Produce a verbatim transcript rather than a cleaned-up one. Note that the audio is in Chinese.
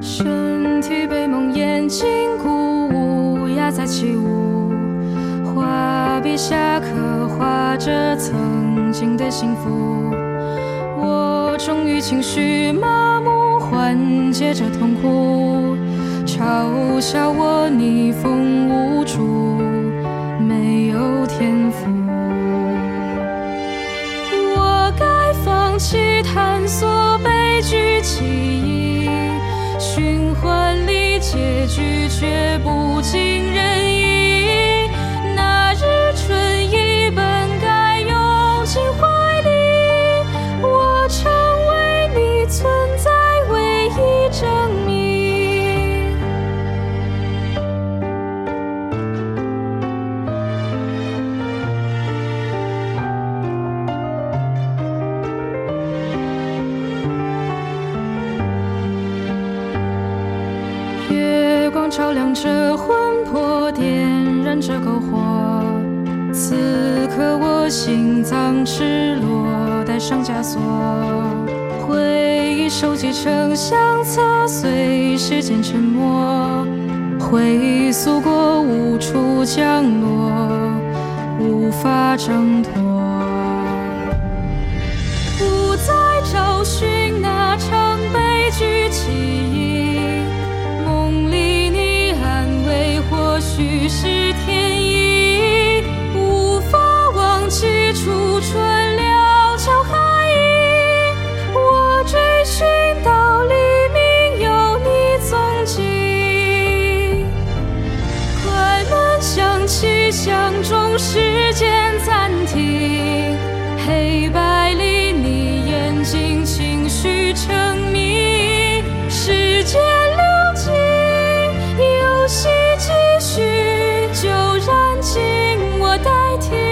身体被梦魇禁锢，乌鸦在起舞，画笔下刻画着曾经的幸福。我终于情绪麻木，缓解着痛苦，嘲笑我逆风无助，没有天赋。我该放弃探索悲剧记忆，循环里结局却不尽人意。那日春意本该涌进怀里，我成为你存在唯一证明。月光照亮着魂魄，点燃着篝火。此刻我心脏赤裸，带上枷锁。回忆收集成相册，随时间沉没。回溯过无处降落，无法挣脱。不再找寻那场悲剧记忆，梦里你安慰或许是天意，无法忘记初春料峭寒意。我追寻到黎明，有你踪迹。快门响起，响中时间暂停，黑白里你眼睛情绪沉迷，时间流进，游戏继续，就燃尽我代替。